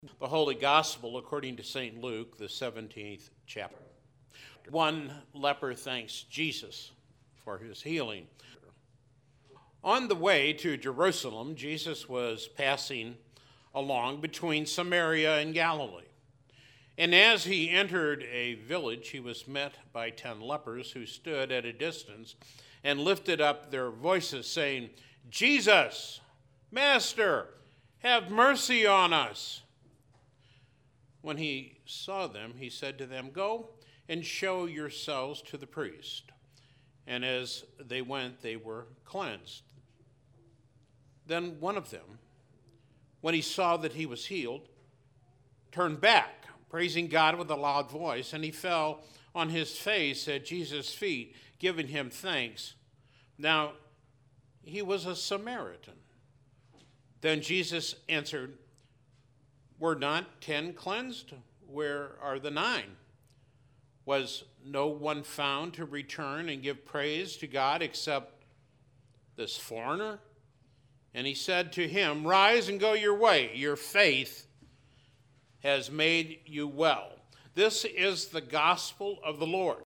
The Holy Gospel according to St. Luke, the 17th chapter. One leper thanks Jesus for his healing. On the way to Jerusalem, Jesus was passing along between Samaria and Galilee. And as he entered a village, he was met by 10 lepers who stood at a distance and lifted up their voices, saying, "Jesus, Master, have mercy on us." When he saw them, he said to them, "Go and show yourselves to the priest." And as they went, they were cleansed. Then one of them, when he saw that he was healed, turned back, praising God with a loud voice, and he fell on his face at Jesus' feet, giving him thanks. Now, he was a Samaritan. Then Jesus answered, "Were not 10 cleansed? Where are the 9? Was no one found to return and give praise to God except this foreigner?" And he said to him, "Rise and go your way. Your faith has made you well." This is the gospel of the Lord.